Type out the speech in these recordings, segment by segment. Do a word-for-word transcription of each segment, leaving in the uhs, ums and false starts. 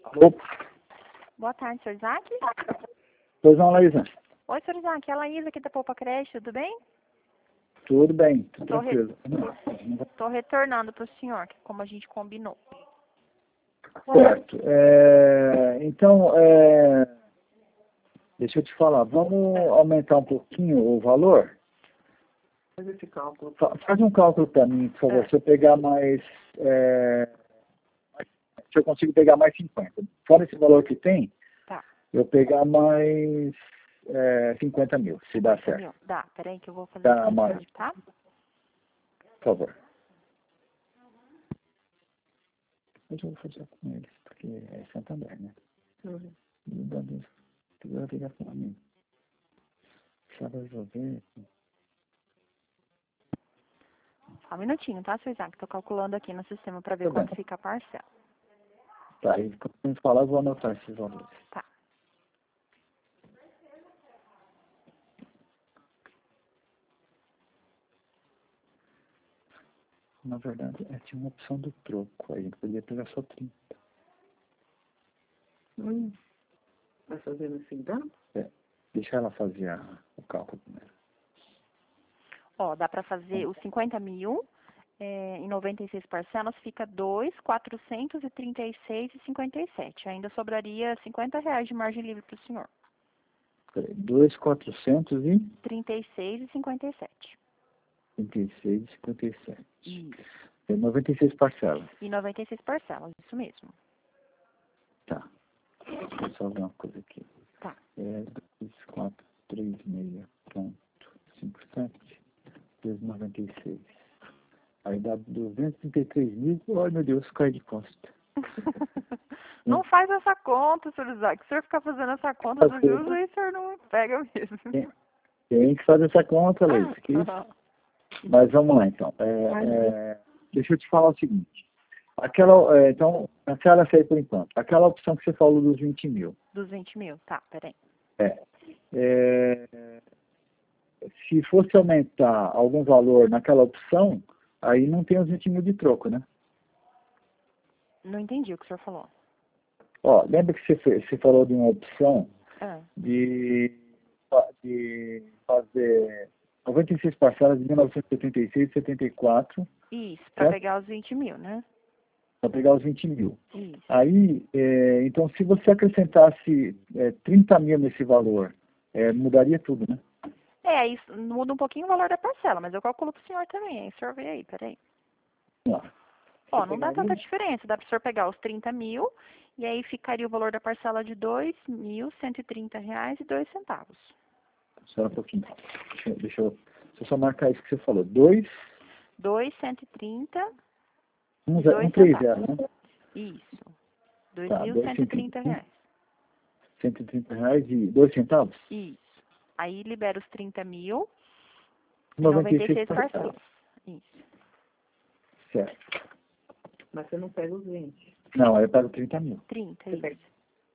Alô? Boa tarde, senhor Isaac. Pois não, Laísa? Oi, senhor Isaac. É a Laísa aqui da Poupa Creche, tudo bem? Tudo bem, tudo Tô re- tranquilo. Estou retornando para o senhor, que como a gente combinou. Certo. É, então, é, deixa eu te falar, vamos aumentar um pouquinho o valor? Faz esse cálculo. Fa- Faz um cálculo para mim, por favor, É. se eu pegar mais... é, se eu consigo pegar mais cinquenta. Fora esse valor que tem, Tá. eu pegar mais é, cinquenta mil, se dá certo. Entendeu? Dá, peraí que eu vou fazer Tá, aqui, Mara. tá? Por favor. Mas eu vou fazer com eles, porque é Santander, né? Uhum. Tu vai ligar pra mim. Sabe resolver? Só um minutinho, tá, senhor Isaac? Tô calculando aqui no sistema para ver Tá bem. quanto fica a parcela. Tá, e quando eu falar, eu vou anotar esses valores. Tá. Na verdade, é, tinha uma opção do troco aí, podia pegar só trinta. Hum. Vai fazendo assim, dá? É, deixa ela fazer a, o cálculo primeiro. Ó, dá para fazer os cinquenta mil é, em noventa e seis parcelas, fica dois mil quatrocentos e trinta e seis reais e cinquenta e sete. Ainda sobraria cinquenta reais de margem livre para o senhor. Peraí, dois mil quatrocentos e trinta e seis reais e cinquenta e sete. trinta e seis e cinquenta e sete. Isso. Tem noventa e seis parcelas. E noventa e seis parcelas, isso mesmo. Tá. Deixa eu só ver uma coisa aqui. Tá. É dois, quatro, três, seis, ponto, cinco, sete, vezes noventa e seis. Aí dá duzentos e trinta e três mil. Ai, meu Deus, cai de costa. Não faz essa conta, senhor Isaac. Se o senhor ficar fazendo essa conta do juros, aí o senhor não pega mesmo. Tem, tem que fazer essa conta, Leite. Que isso? Mas vamos lá, então. É, é, deixa eu te falar o seguinte. Aquela, é, então, aquela essa aí por enquanto. Aquela opção que você falou dos vinte mil. Dos vinte mil, tá, peraí. É, é, se fosse aumentar algum valor naquela opção, aí não tem os vinte mil de troco, né? Não entendi o que o senhor falou. Ó, lembra que você, fe- você falou de uma opção Ah, de, de fazer noventa e seis parcelas de mil novecentos e setenta e seis e setenta e quatro isso, pra certo? pegar os vinte mil, né? Para pegar os vinte mil. Isso. Aí, é, então, se você acrescentasse é, trinta mil nesse valor, é, mudaria tudo, né? É, isso muda um pouquinho o valor da parcela, mas eu calculo pro senhor também, hein? O senhor vê aí, peraí. Vamos lá. Ó, Você não dá pegaria- tanta diferença. Dá pro senhor pegar os trinta mil e aí ficaria o valor da parcela de dois mil cento e trinta reais e dois centavos. Espera um pouquinho. Deixa, eu- deixa eu, deixa eu só marcar isso que você falou. dois, dois mil cento e trinta um, e dois três centavos. zero, né? Isso. dois Tá, mil dois cento e trinta reais. cento e trinta reais e dois centavos? Isso. Aí libera os trinta mil e noventa noventa e e seis seis parcelas. parcelas. Isso. Certo. Mas você não pega os vinte. Não, aí eu pego trinta mil. trinta, Você isso. pega.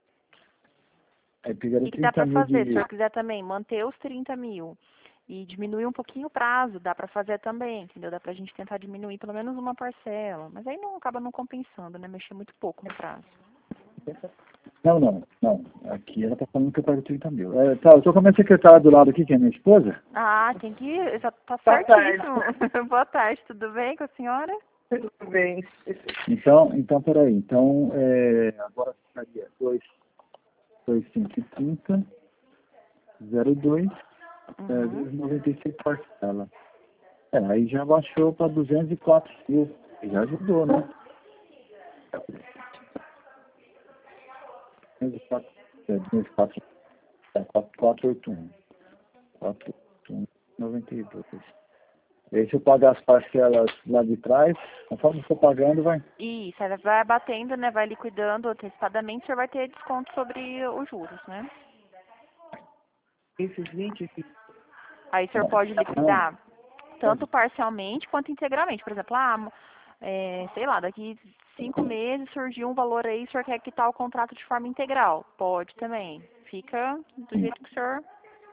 Aí pegaram O que dá trinta pra mil fazer, se o de... senhor quiser também manter os trinta mil e diminuir um pouquinho o prazo, dá pra fazer também, entendeu? Dá pra gente tentar diminuir pelo menos uma parcela. Mas aí não acaba não compensando, né? Mexer muito pouco no prazo. Não, não, não. Aqui ela tá falando que eu pego trinta mil. É, tá, eu tô com a minha secretária do lado aqui, que é minha esposa. Ah, tem que. Já tá Boa certíssimo. Boa tarde, tudo bem com a senhora? Tudo bem. Então, então peraí. Então, é, agora ficaria dois, duzentos e trinta, zero dois, é, Uhum. noventa e seis parcelas. É, aí já baixou para duzentos e quatro mil. Já ajudou, né? duzentos e quatro, é, duzentos e quatro, é, quatrocentos e oitenta e um. quatrocentos e oitenta e um, noventa e dois. E aí, se eu pagar as parcelas lá de trás, conforme for pagando, vai. Isso, aí vai abatendo, né? Vai liquidando antecipadamente, o senhor vai ter desconto sobre os juros, né? Esses vinte aqui. Aí o senhor Não, pode liquidar não, tanto parcialmente quanto integralmente. Por exemplo, ah, é, sei lá, daqui cinco meses surgiu um valor aí, o senhor quer quitar o contrato de forma integral. Pode também. Fica do jeito que o senhor...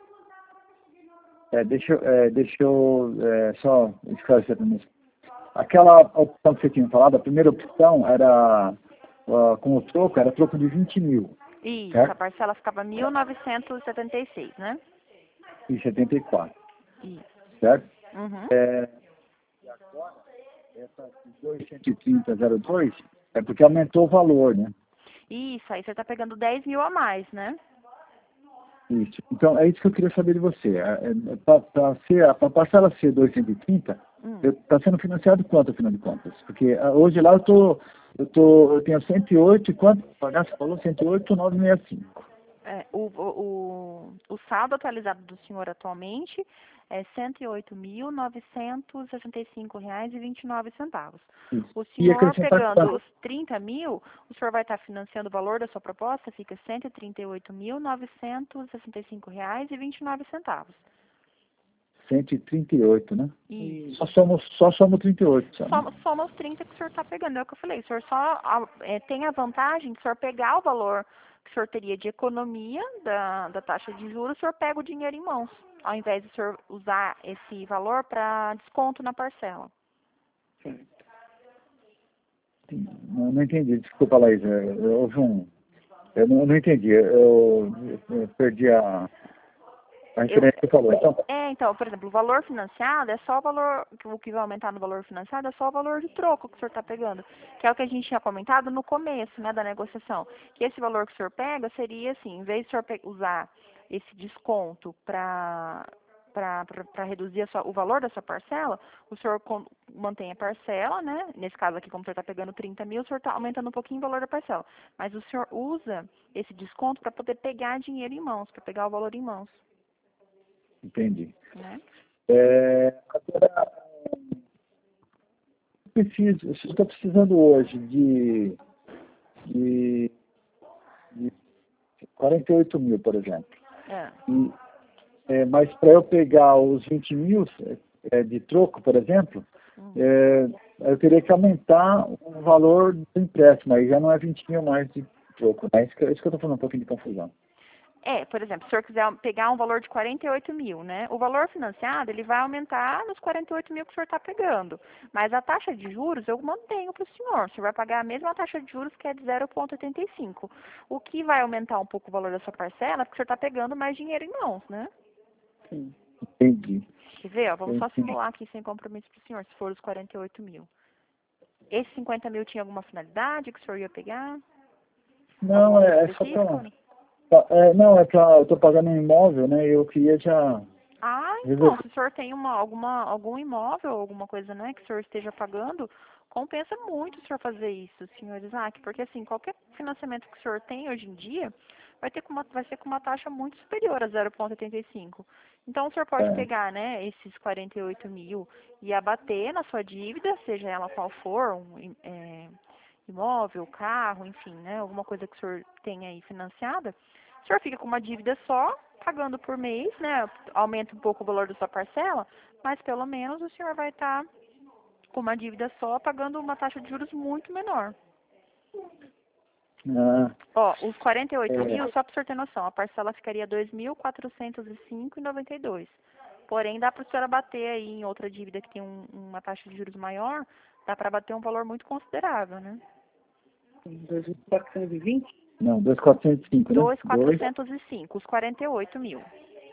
É, deixa, eu- é, deixa eu é, só esclarecer para mim. Aquela opção que você tinha falado, a primeira opção era uh, com o troco, era troco de vinte mil. Isso, certo? a parcela ficava mil novecentos e setenta e seis, né? E setenta e quatro. Isso. Certo? Uhum. É, e agora, essa duzentos e trinta zero dois é porque aumentou o valor, né? Isso, aí você está pegando dez mil a mais, né? Isso. Então, é isso que eu queria saber de você. Para a parcela ser duzentos e trinta, Hum. está sendo financiado quanto, afinal de contas? Porque ah, hoje lá eu, tô, eu, tô, eu tenho cento e oito, e quanto pagar? Você falou cento e oito, novecentos e sessenta e cinco. É, o, o, o, o saldo atualizado do senhor atualmente é cento e oito mil novecentos e sessenta e cinco reais e vinte e nove centavos. Isso. O E senhor acrescentar pegando quanto? os trinta mil, o senhor vai estar financiando o valor da sua proposta, fica cento e trinta e oito mil novecentos e sessenta e cinco reais e vinte e nove centavos. cento e trinta e oito, né? Isso. Só somos, só somos trinta e oito. Só, né? Soma, soma os trinta que o senhor está pegando, é o que eu falei. O senhor só a- é, tem a vantagem de o senhor pegar o valor que o senhor teria de economia da, da taxa de juros, o senhor pega o dinheiro em mãos, ao invés de o senhor usar esse valor para desconto na parcela. Não, não entendi, desculpa, Laís. é, Houve um. Eu não, eu não entendi. Eu, eu perdi a, a Eu, referência que você falou. Então, é, então, por exemplo, o valor financiado é só o valor, o que vai aumentar no valor financiado é só o valor de troco que o senhor está pegando, que é o que a gente tinha comentado no começo, né, da negociação. Que esse valor que o senhor pega seria assim, em vez de o senhor pe- usar esse desconto para para reduzir a sua, o valor da sua parcela, o senhor con- mantém a parcela, né? Nesse caso aqui, como o senhor está pegando trinta mil, o senhor está aumentando um pouquinho o valor da parcela. Mas o senhor usa esse desconto para poder pegar dinheiro em mãos, para pegar o valor em mãos, entendi. né? É, agora, eu preciso, se eu estou precisando hoje de, de, de quarenta e oito mil, por exemplo, É. e, é, mas para eu pegar os vinte mil é, de troco, por exemplo, Uhum. é, eu teria que aumentar o valor do empréstimo, aí já não é vinte mil mais de troco, né? Isso que, isso que eu estou falando um pouquinho de confusão. É, por exemplo, se o senhor quiser pegar um valor de quarenta e oito mil, né? O valor financiado, ele vai aumentar nos quarenta e oito mil que o senhor está pegando. Mas a taxa de juros eu mantenho para o senhor. O senhor vai pagar a mesma taxa de juros que é de zero vírgula oitenta e cinco. O que vai aumentar um pouco o valor da sua parcela, porque o senhor está pegando mais dinheiro em mãos, né? Sim. Entendi. Quer ver? Ó, vamos só Entendi. simular aqui sem compromisso para o senhor, se for os quarenta e oito mil. Esse cinquenta mil tinha alguma finalidade que o senhor ia pegar? Não, Alguma coisa é, é só específica? ou para... não? É, não, é para... Eu estou pagando um imóvel, né? E eu queria já Ah, então, resolver. se o senhor tem uma, alguma, algum imóvel, alguma coisa, né, que o senhor esteja pagando, compensa muito o senhor fazer isso, senhor Isaac, porque assim, qualquer financiamento que o senhor tem hoje em dia vai ter com uma, vai ser com uma taxa muito superior a zero vírgula oitenta e cinco. Então o senhor pode É, pegar, né, esses quarenta e oito mil e abater na sua dívida, seja ela qual for, um im- é, imóvel, carro, enfim, né, alguma coisa que o senhor tenha aí financiada, o senhor fica com uma dívida só, pagando por mês, né? Aumenta um pouco o valor da sua parcela, mas pelo menos o senhor vai estar com uma dívida só, pagando uma taxa de juros muito menor. ah, Ó, os quarenta e oito é, mil, só para o senhor ter noção, a parcela ficaria dois mil quatrocentos e cinco reais e noventa e dois centavos. Porém, dá para o senhor abater aí em outra dívida que tem um, uma taxa de juros maior, dá para abater um valor muito considerável, né? dois mil quatrocentos e vinte? não, dois mil quatrocentos e cinco, né? dois mil Dois, quatrocentos e cinco, os quarenta e oito mil.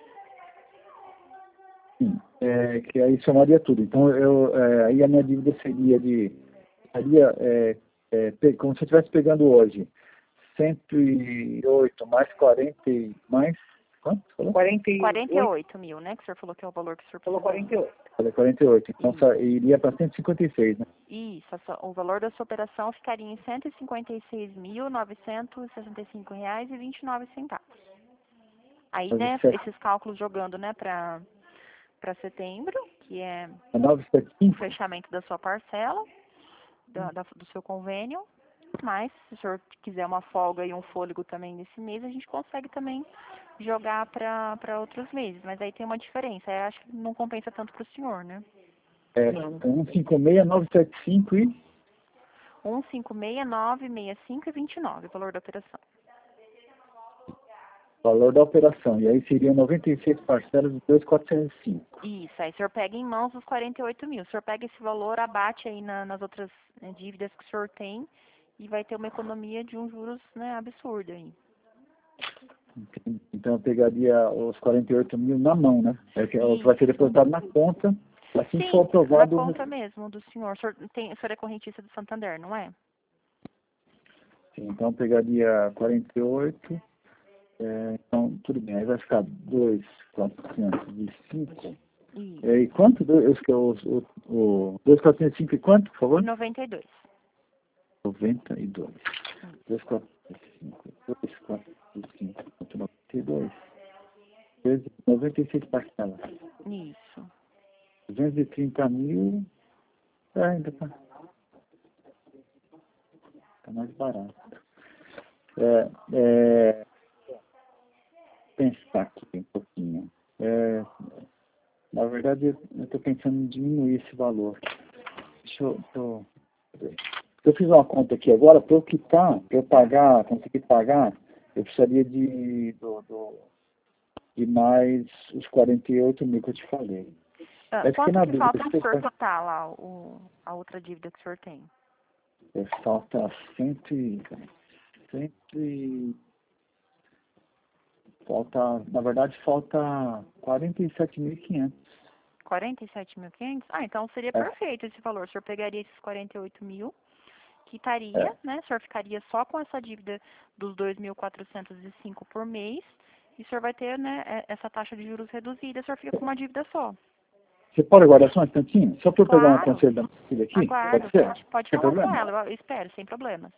sim. É, que aí somaria tudo. Então, eu, é, aí a minha dívida seria de... Seria, é, é, pe- como se eu estivesse pegando hoje, cento e oito mais quarenta e... Mais... Quanto? você falou? quarenta e quarenta e oito? oito mil, né? Que o senhor falou que é o valor que o senhor Falou precisa. quarenta e oito. Falei quarenta e oito. Então, Isso. só iria para cento e cinquenta e seis, né? Isso, a sua- o valor da sua operação ficaria em cento e cinquenta e seis mil novecentos e sessenta e cinco reais e vinte e nove centavos. Aí, Fazer né, sete- esses cálculos jogando, né, para para setembro, que é novecentos e setenta e o cinco. fechamento da sua parcela, da, da- do seu convênio. Mas, se o senhor quiser uma folga e um fôlego também nesse mês, a gente consegue também jogar para outros meses. Mas aí tem uma diferença. Eu acho que não compensa tanto para o senhor, né? É, Não. cento e cinquenta e seis, novecentos e setenta e cinco e... um cinco seis nove seis cinco e vinte e nove, o valor da operação. Valor da operação. E aí seriam noventa e seis parcelas de dois mil quatrocentos e cinco. Isso, aí o senhor pega em mãos os quarenta e oito mil. O senhor pega esse valor, abate aí na- nas outras, né, dívidas que o senhor tem e vai ter uma economia de um juros, né, absurdo aí. Então eu pegaria os quarenta e oito mil na mão, né? É que Isso. vai ser depositado na conta, assim que for Sim, na aprovado. conta mesmo do senhor. O senhor, tem, o senhor é correntista do Santander, não é? Sim, então eu pegaria quarenta e oito, é, então tudo bem, aí vai ficar dois mil quatrocentos e cinco. Isso. É, e quanto? Dois, o, o, o, dois mil quatrocentos e cinco e quanto, por favor? E noventa e dois. noventa e dois. dois mil quatrocentos e cinco, dois mil quatrocentos e cinco, noventa e dois. Vezes noventa e seis parcelas. Isso. duzentos e trinta mil. É, ainda tá. Tá mais barato. É, é, pensar aqui um pouquinho. É, na verdade, eu estou pensando em diminuir esse valor. Deixa eu. Tô, eu fiz uma conta aqui agora, para eu quitar, para eu pagar, conseguir pagar, eu precisaria de, do, do, de mais os quarenta e oito mil que eu te falei. Ah, Mas fiquei quanto na que dúvida. falta para o Se senhor você- quitar lá o, a outra dívida que o senhor tem? é, falta cento e, cento e, falta, na verdade, falta quarenta e sete mil e quinhentos. quarenta e sete mil e quinhentos? Ah, então seria É, perfeito esse valor. O senhor pegaria esses quarenta e oito mil, quitaria, é. né? O senhor ficaria só com essa dívida dos dois mil quatrocentos e cinco por mês. E o senhor vai ter, né, é- essa taxa de juros reduzida. O senhor fica com uma dívida só. Você pode aguardar só um instantinho? Só para eu pegar um Claro, conselho da minha filha aqui? aguardo. Pode ser? Pode, pode Sem falar com problema? ela. Eu espero, sem problemas.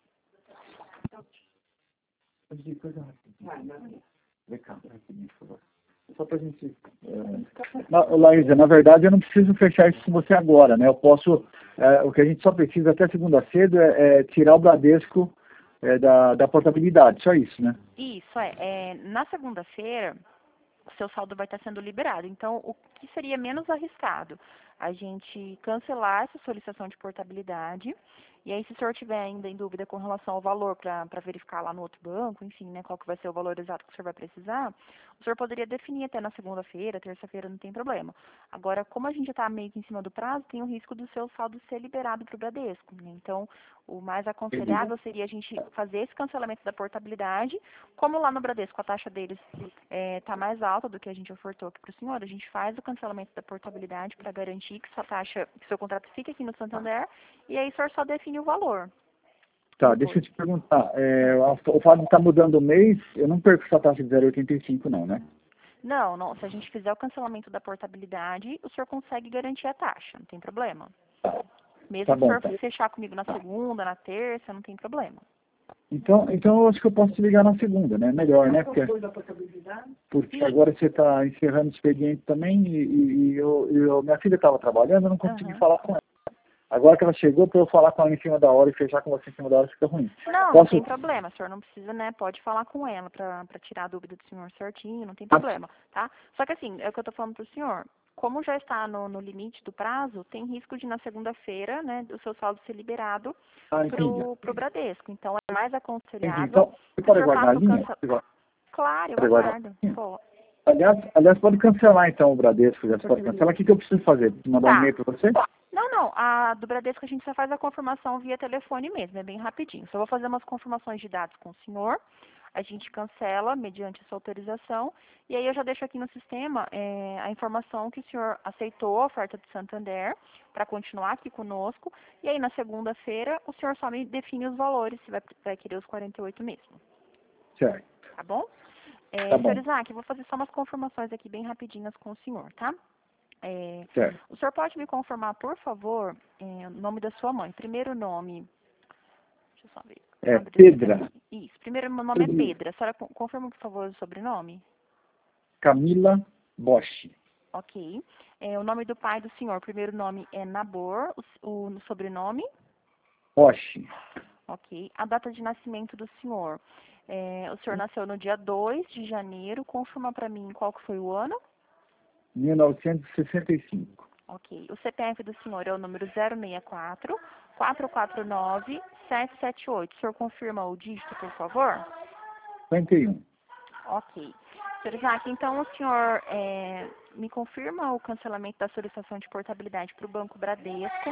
Pode ir, coisa rapidinho. Vem cá, rapidinho, por favor. Só para a gente... É... Na, Laísa, na verdade, eu não preciso fechar isso com você agora, né? Eu posso... É, o que a gente só precisa até segunda-feira é, é tirar o Bradesco é, da, da portabilidade. Só isso, né? Isso, é. é na segunda-feira, o seu saldo vai estar sendo liberado. Então, o que seria menos arriscado? A gente cancelar essa solicitação de portabilidade. E aí, se o senhor tiver ainda em dúvida com relação ao valor para verificar lá no outro banco, enfim, né, qual que vai ser o valor exato que o senhor vai precisar, o senhor poderia definir até na segunda-feira, terça-feira, não tem problema. Agora, como a gente já está meio que em cima do prazo, tem o risco do seu saldo ser liberado para o Bradesco, né? Então, o mais aconselhável seria a gente fazer esse cancelamento da portabilidade. Como lá no Bradesco a taxa deles está mais alta do que a gente ofertou aqui para o senhor, a gente faz o cancelamento da portabilidade para garantir que sua taxa, que seu contrato fique aqui no Santander, e aí o senhor só define o valor. Tá, deixa eu te perguntar. É, o fato de estar mudando o mês, eu não perco essa taxa de zero vírgula oitenta e cinco, não, né? Não, não, se a gente fizer o cancelamento da portabilidade, o senhor consegue garantir a taxa, não tem problema. Mesmo Tá se o bom, senhor tá. fechar comigo na segunda, na terça, não tem problema. Então, então eu acho que eu posso te ligar na segunda, né? Melhor, né? Porque, porque agora você está encerrando o expediente também e, e, e eu, eu, minha filha estava trabalhando, eu não consegui Aham. falar com ela. Agora que ela chegou, para eu falar com ela em cima da hora e fechar com você em cima da hora, fica ruim. Não, não Posso? tem problema, o senhor não precisa, né? Pode falar com ela para tirar a dúvida do senhor certinho, não tem problema, tá? Só que assim, é o que eu tô falando pro senhor. Como já está no, no limite do prazo, tem risco de na segunda-feira, né, o seu saldo ser liberado Ah, entendi. pro, pro Bradesco. Então é mais Entendi. aconselhável Então, você que o pode senhor aguardar a faça o linha? cancel... Claro, eu Pode aguardar aguardo. a linha? Pô. Aliás, aliás, pode cancelar então o Bradesco, já você pode cancelar. O que, que eu preciso fazer? Mandar um Tá. e-mail para você? Não, não. A do Bradesco a gente só faz a confirmação via telefone mesmo, é bem rapidinho. Só vou fazer umas confirmações de dados com o senhor. A gente cancela mediante essa autorização. E aí eu já deixo aqui no sistema é, a informação que o senhor aceitou a oferta do Santander para continuar aqui conosco. E aí na segunda-feira o senhor só me define os valores, se vai, vai querer os quarenta e oito mesmo. Certo. Tá bom? É, Tá senhor bom. Isaac, eu vou fazer só umas confirmações aqui bem rapidinhas com o senhor, tá? É, Certo. o senhor pode me confirmar, por favor, é, o nome da sua mãe? Primeiro nome. Deixa eu só ver. É Abrir Pedra. aqui. Isso. Primeiro meu nome é Pedra. A senhora con- confirma, por favor, o sobrenome? Camila Bosch. Ok. É, o nome do pai do senhor. Primeiro nome é Nabor. O, s- o sobrenome? Bosch. Ok. A data de nascimento do senhor. É, o senhor nasceu no dia dois de janeiro. Confirma para mim qual que foi o ano? mil novecentos e sessenta e cinco. Ok. O C P F do senhor é o número zero seis quatro, quatro quatro nove, sete sete oito. O senhor confirma o dígito, por favor? cinquenta e um. Ok. senhor Isaac, então o senhor é, me confirma o cancelamento da solicitação de portabilidade para o Banco Bradesco.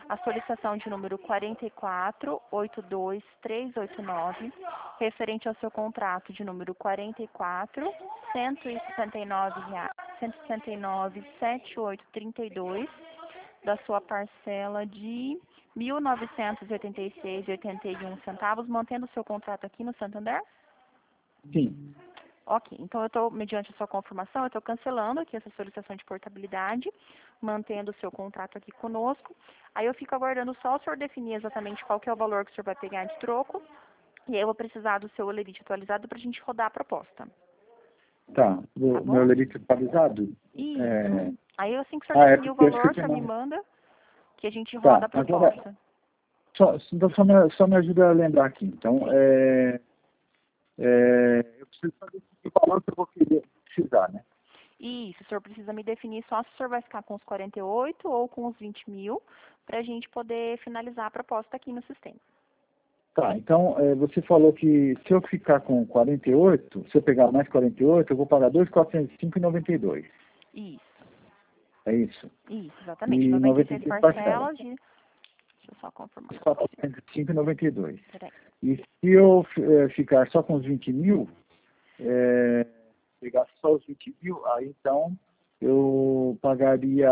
a solicitação de número quatro quatro oito dois três oito nove, referente ao seu contrato de número quarenta e quatro, cento e sessenta e nove reais, cento e sessenta e nove mil setenta e oito reais e trinta e dois centavos, da sua parcela de mil novecentos e oitenta e seis reais e oitenta e um centavos, mantendo o seu contrato aqui no Santander? Sim. Ok, então eu estou, mediante a sua confirmação, eu estou cancelando aqui essa solicitação de portabilidade, mantendo o seu contrato aqui conosco. Aí eu fico aguardando só o senhor definir exatamente qual que é o valor que o senhor vai pegar de troco, e aí eu vou precisar do seu Olerite atualizado para a gente rodar a proposta. Tá, o Tá bom? meu Olerite atualizado? Isso. É... Aí assim que o senhor Ah, é definir o porque eu acho valor, o que senhor tem me uma- manda, que a gente Tá, roda a agora, proposta. só, então só me, só me ajuda a lembrar aqui. Então, é, é, eu preciso saber que valor que eu vou querer precisar, né? Isso, o senhor precisa me definir só se o senhor vai ficar com os quarenta e oito ou com os vinte mil, para a gente poder finalizar a proposta aqui no sistema. Tá, então é, você falou que se eu ficar com quarenta e oito, se eu pegar mais quarenta e oito, eu vou pagar dois mil quatrocentos e cinco reais e noventa e dois centavos. Isso, É isso? isso, exatamente. E noventa e noventa e seis seis parcelas parcelas. de... Deixa eu só confirmar. quatrocentos e cinco reais e noventa e dois centavos. Peraí. E se eu é, ficar só com os vinte mil, é, pegar só os vinte mil, aí então eu pagaria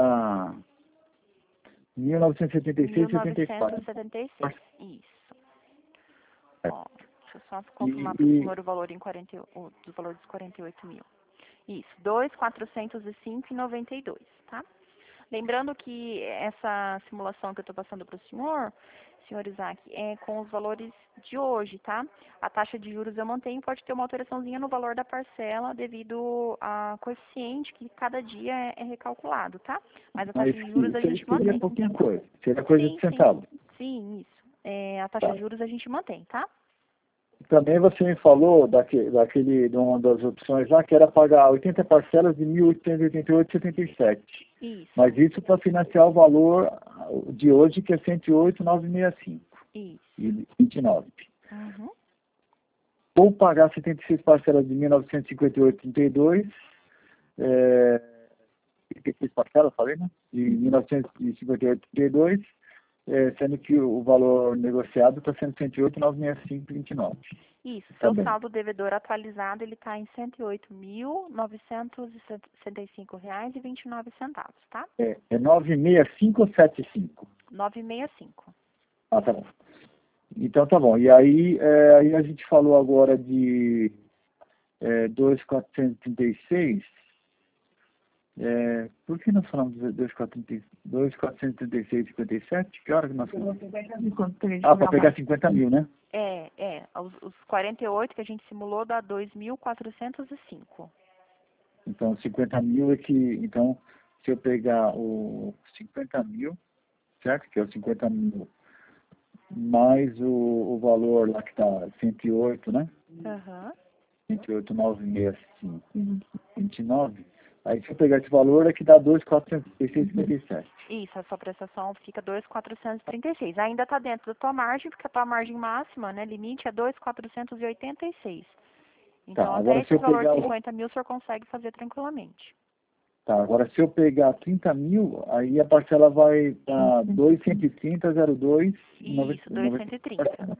mil novecentos e setenta e seis reais e setenta e quatro mil novecentos e setenta e seis. Isso. centavos. Ó, deixa eu só confirmar E, para o e, senhor o valor em quarenta, e- o, do valor dos quarenta e oito mil. Isso, dois mil quatrocentos e cinco reais e noventa e dois centavos, tá? Lembrando que essa simulação que eu estou passando para o senhor, senhor Isaac, é com os valores de hoje, tá? A taxa de juros eu mantenho, pode ter uma alteraçãozinha no valor da parcela devido a coeficiente que cada dia é, é recalculado, tá? Mas a taxa mas de juros a isso aí gente seria mantém. pouquinha coisa. Seria coisa Sim, de sim. centavo. Sim, isso. É, a taxa Tá. de juros a gente mantém, tá? Também você me falou daquele, daquele, de uma das opções lá, que era pagar oitenta parcelas de mil oitocentos e oitenta e oito reais e setenta e sete centavos. Isso, Mas isso para financiar o valor de hoje, que é cento e oito mil novecentos e sessenta e cinco isso. e vinte e nove. Uhum. Ou pagar setenta e seis parcelas de mil novecentos e cinquenta e oito reais e trinta e dois centavos, é, trinta e seis parcelas, falei, né? De mil novecentos e cinquenta e oito reais e trinta e dois centavos, é, sendo que o valor negociado está sendo cento e oito mil novecentos e sessenta e cinco reais e vinte e nove centavos. Isso, Tá seu bem. saldo devedor atualizado, ele está em cento e oito mil novecentos e sessenta e cinco reais e vinte e nove centavos, tá? É, é nove seis cinco ou sete cinco? novecentos e sessenta e cinco. Ah, tá bom. Então tá bom. E aí, é, aí a gente falou agora de é, dois mil quatrocentos e trinta e seis. É, por que nós falamos de dois mil quatrocentos e trinta e seis e cinquenta e sete? Que hora que nós falamos? Ah, para pegar cinquenta mil, né? É, é. Os, os quarenta e oito que a gente simulou dá dois mil quatrocentos e cinco. Então, cinquenta mil é que... Então, se eu pegar o cinquenta mil, certo? Que é o cinquenta mil, mais o, o valor lá que está cento e oito, né? Aham. cento e oito mil novecentos e sessenta e cinco, vinte e nove. Aí, se eu pegar esse valor, é que dá dois mil quatrocentos e trinta e seis e cinquenta e sete. Isso, a sua prestação fica dois mil quatrocentos e trinta e seis. Ainda está dentro da tua margem, porque a tua margem máxima, né, limite é dois mil quatrocentos e oitenta e seis. Então, Tá, até agora se esse eu valor pegar de o... cinquenta mil, o senhor consegue fazer tranquilamente. Tá, agora se eu pegar trinta mil, aí a parcela vai para dois mil cento e trinta reais e dois centavos. Isso, dois mil cento e trinta.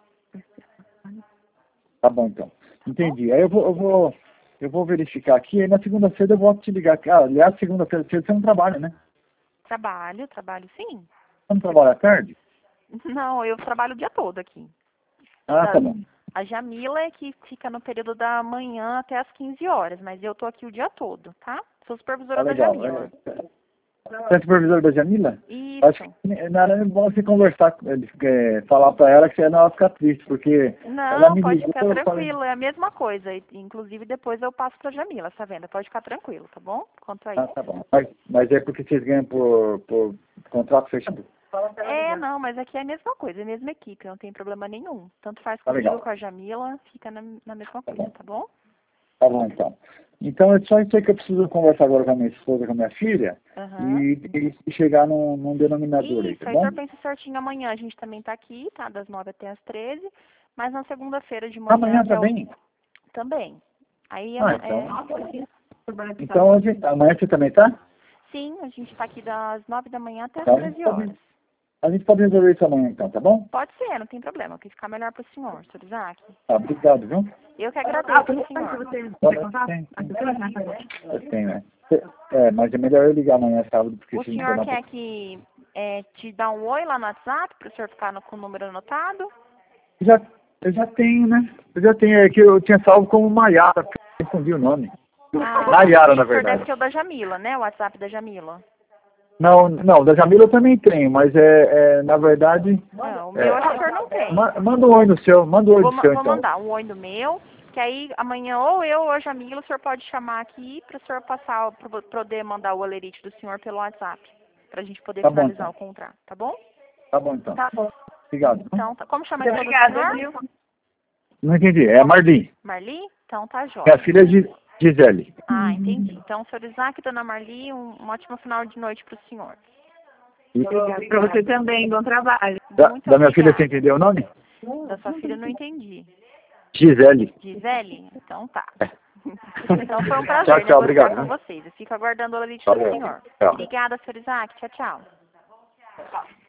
Tá bom, então. Entendi. Aí eu vou, eu vou, eu vou verificar aqui, aí na segunda-feira eu volto te ligar. Ah, aliás, segunda-feira você não trabalha, né? Trabalho, trabalho sim. Você não trabalha à tarde? Não, eu trabalho o dia todo aqui. Ah, Da- tá bom. A Jamila é que fica no período da manhã até as quinze horas, mas eu tô aqui o dia todo, tá? Sou supervisora Tá da legal. Jamila. Você é supervisor da Jamila? Acho Isso. que na hora é bom você conversar, com ele, é, falar pra ela que você não vai ficar triste, porque ela Não, me pode ligou, ficar eu falei, tranquilo, é a mesma coisa. E, inclusive, depois eu passo pra Jamila essa venda. Pode ficar tranquilo, tá bom? Quanto a ah, isso. tá bom. Mas, mas é porque vocês ganham por, por contrato fechado. É, não, mas aqui é a mesma coisa, é a mesma equipe, não tem problema nenhum. Tanto faz Tá comigo legal. com a Jamila, fica na, na mesma Tá coisa, bom. tá bom? Tá bom, então. Então é só isso aí que eu preciso conversar agora com a minha esposa, com a minha filha, Aham. e, e chegar num, num denominador aí, Isso, tá aí o bom? senhor pensa certinho amanhã, a gente também tá aqui, tá? Das nove até as treze, mas na segunda-feira de manhã Amanhã até o... também? Também. Aí, Ah, é... então. Então, a gente, amanhã você também tá? Sim, a gente tá aqui das nove da manhã até as Então, treze tá bem. horas. A gente pode resolver isso amanhã, então, tá bom? Pode ser, não tem problema. O que ficar melhor para o senhor, senhor Isaac. Tá, obrigado, viu? Eu que Ah, agradeço, por senhor. você, você Olha, contato? tem. Ah, você vai fazer? Eu tenho, né? É, mas é melhor eu ligar amanhã, sábado, porque O se não senhor for quer que é, te dá um oi lá no WhatsApp para o senhor ficar no, com o número anotado? Já, eu já tenho, né? Eu já tenho, é que eu tinha salvo como Maiara, porque eu confundi o nome. Ah, Nayara, na o senhor deve verdade. ter o da Jamila, né? O WhatsApp da Jamila. Não, não, da Jamila eu também tenho, mas é, é na verdade... Não, o é, meu acho que o senhor não tem. ma- manda um oi no seu, manda um oi Vou, no ma- seu, vou então. mandar um oi no meu, que aí amanhã ou eu ou a Jamila, o senhor pode chamar aqui para o senhor passar, para poder mandar o olerite do senhor pelo WhatsApp, para a gente poder Tá bom, finalizar então. o contrato, tá bom? Tá bom, então. Tá bom. Obrigado. Então, tá- como chama a esposa do Obrigada, senhor? viu? Não entendi, é a Marli. Marli? Então tá Minha jóia. filha é Gi- Gisele. Ah, entendi. Então, senhor Isaac e dona Marli, um, um ótimo final de noite para o senhor. E Obrigada. Para você também, bom trabalho. da, Muito da minha filha, obrigada. você entendeu o nome? Da sua filha eu não entendi. Gisele. Gisele? Então tá. É. Então foi um prazer Tchau, tchau, negociar obrigado, com né? vocês. Eu fico aguardando o olerite do Valeu. senhor. Tchau. Obrigada, senhor Isaac. Tchau, tchau.